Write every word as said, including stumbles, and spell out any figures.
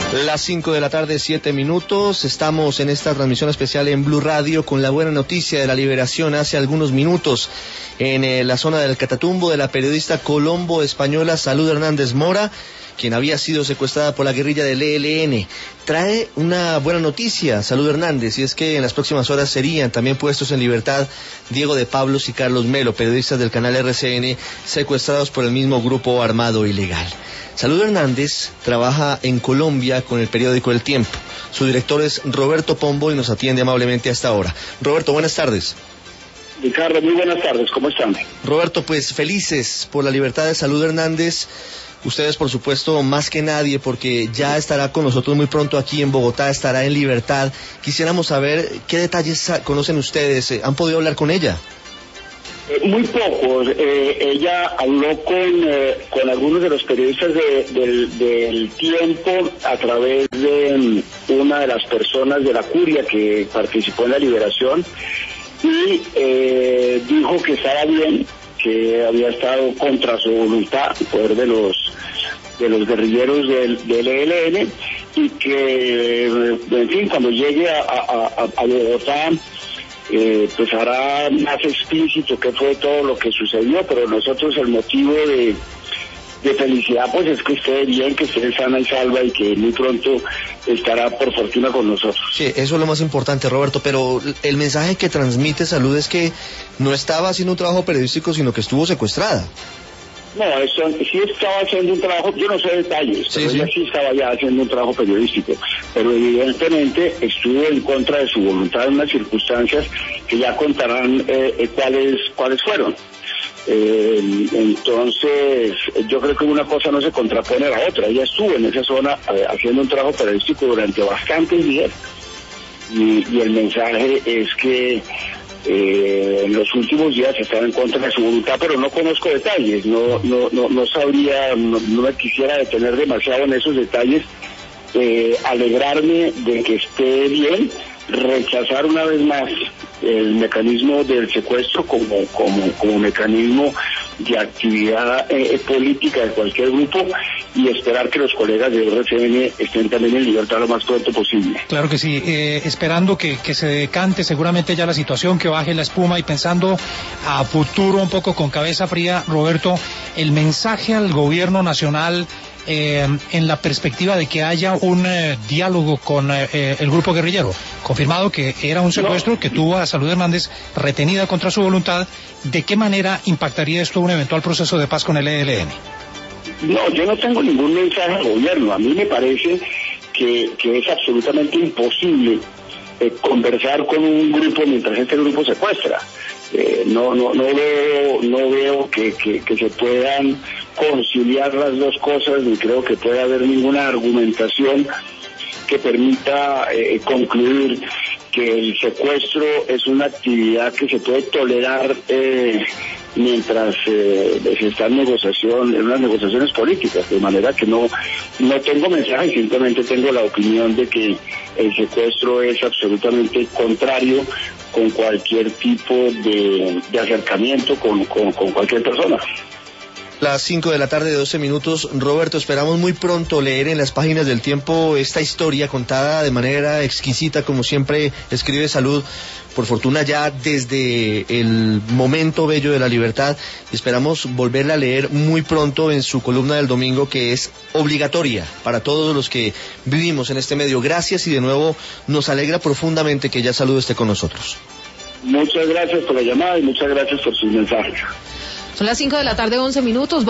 Las cinco de la tarde, siete minutos. Estamos en esta transmisión especial en Blue Radio con la buena noticia de la liberación hace algunos minutos en eh, la zona del Catatumbo de la periodista colombo-española Salud Hernández Mora, quien había sido secuestrada por la guerrilla del E L N. Trae una buena noticia, Salud Hernández, y es que en las próximas horas serían también puestos en libertad Diego de Pablos y Carlos Melo, periodistas del canal R C N, secuestrados por el mismo grupo armado ilegal. Salud Hernández trabaja en Colombia con el periódico El Tiempo. Su director es Roberto Pombo y nos atiende amablemente a esta hora. Roberto, buenas tardes. Ricardo, muy buenas tardes, ¿cómo están? Roberto, pues felices por la libertad de Salud Hernández. Ustedes, por supuesto, más que nadie, porque ya estará con nosotros muy pronto aquí en Bogotá, estará en libertad. Quisiéramos saber qué detalles conocen ustedes. ¿Han podido hablar con ella? Eh, muy pocos. Eh, ella habló con, eh, con algunos de los periodistas de, del, del Tiempo a través de um, una de las personas de la curia que participó en la liberación y eh, dijo que estaba bien, que había estado contra su voluntad, el poder de los de los guerrilleros del, del E L N, y que, en fin, cuando llegue a, a, a Bogotá, eh, pues hará más explícito qué fue todo lo que sucedió, pero nosotros el motivo de, de felicidad pues es que esté bien, que esté sana y salva y que muy pronto estará por fortuna con nosotros. Sí, eso es lo más importante, Roberto, pero el mensaje que transmite Salud es que no estaba haciendo un trabajo periodístico, sino que estuvo secuestrada. No, eso, sí estaba haciendo un trabajo, yo no sé detalles, sí, pero sí. Ella sí estaba ya haciendo un trabajo periodístico, pero evidentemente estuvo en contra de su voluntad en unas circunstancias que ya contarán eh, cuáles cuáles fueron. Eh, entonces, yo creo que una cosa no se contrapone a la otra. Ella estuvo en esa zona eh, haciendo un trabajo periodístico durante bastantes días y, y el mensaje es que Eh, en los últimos días estaba en contra de su voluntad, pero no conozco detalles, no no no, no sabría, no, no me quisiera detener demasiado en esos detalles. Eh, alegrarme de que esté bien, rechazar una vez más el mecanismo del secuestro como como como mecanismo de actividad eh, política de cualquier grupo y esperar que los colegas de R C N estén también en libertad lo más pronto posible. Claro que sí, eh, esperando que, que se decante seguramente ya la situación, que baje la espuma y pensando a futuro un poco con cabeza fría, Roberto, el mensaje al gobierno nacional Eh, en la perspectiva de que haya un eh, diálogo con eh, el grupo guerrillero, confirmado que era un secuestro no. que tuvo a Salud Hernández retenida contra su voluntad. ¿De qué manera impactaría esto un eventual proceso de paz con el E L N? No, yo no tengo ningún mensaje al gobierno. A mí me parece que, que es absolutamente imposible eh, conversar con un grupo mientras este grupo secuestra. Eh, no no no veo no veo que, que, que se puedan conciliar las dos cosas, ni creo que pueda haber ninguna argumentación que permita eh, concluir que el secuestro es una actividad que se puede tolerar eh, mientras eh, se está en negociación, en unas negociaciones políticas, de manera que no no tengo mensaje, simplemente tengo la opinión de que el secuestro es absolutamente contrario con cualquier tipo de, de acercamiento con, con, con cualquier persona. Las cinco de la tarde, doce minutos. Roberto, esperamos muy pronto leer en las páginas del Tiempo esta historia contada de manera exquisita, como siempre escribe Salud, por fortuna ya desde el momento bello de la libertad. Esperamos volverla a leer muy pronto en su columna del domingo, que es obligatoria para todos los que vivimos en este medio. Gracias y de nuevo nos alegra profundamente que ya Salud esté con nosotros. Muchas gracias por la llamada y muchas gracias por sus mensajes. Son las cinco de la tarde, once minutos.